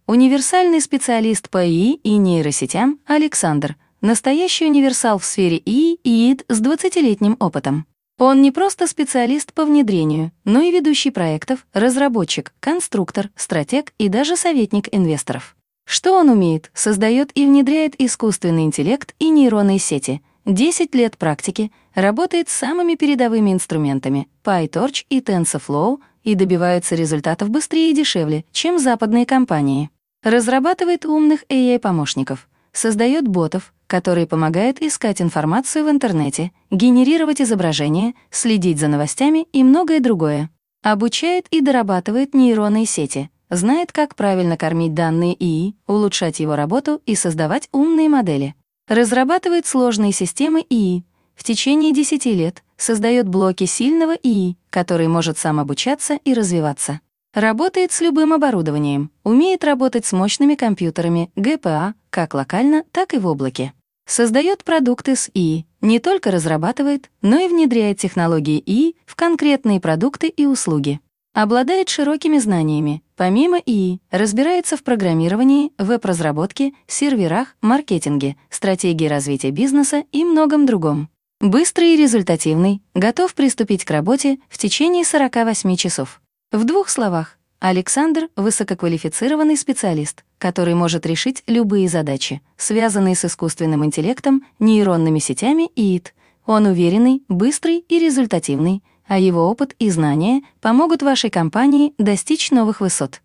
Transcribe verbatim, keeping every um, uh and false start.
Универсальный специалист по ИИ и нейросетям Александр. Настоящий универсал в сфере ИИ и ИИД с двадцатилетним опытом. Он не просто специалист по внедрению, но и ведущий проектов, разработчик, конструктор, стратег и даже советник инвесторов. Что он умеет? Создает и внедряет искусственный интеллект и нейронные сети. десять лет практики, работает с самыми передовыми инструментами PyTorch и TensorFlow и добивается результатов быстрее и дешевле, чем западные компании. Разрабатывает умных эй ай-помощников, создает ботов, которые помогают искать информацию в интернете, генерировать изображения, следить за новостями и многое другое. Обучает и дорабатывает нейронные сети, знает, как правильно кормить данные ИИ, улучшать его работу и создавать умные модели. Разрабатывает сложные системы ИИ. В течение десяти лет создает блоки сильного ИИ, который может сам обучаться и развиваться. Работает с любым оборудованием, умеет работать с мощными компьютерами джи пи эй, как локально, так и в облаке. Создает продукты с ИИ, не только разрабатывает, но и внедряет технологии ИИ в конкретные продукты и услуги. Обладает широкими знаниями, помимо ИИ, разбирается в программировании, веб-разработке, серверах, маркетинге, стратегии развития бизнеса и многом другом. Быстрый и результативный, готов приступить к работе в течение сорока восьми часов. В двух словах, Александр — высококвалифицированный специалист, который может решить любые задачи, связанные с искусственным интеллектом, нейронными сетями и ИИД. Он уверенный, быстрый и результативный, а его опыт и знания помогут вашей компании достичь новых высот.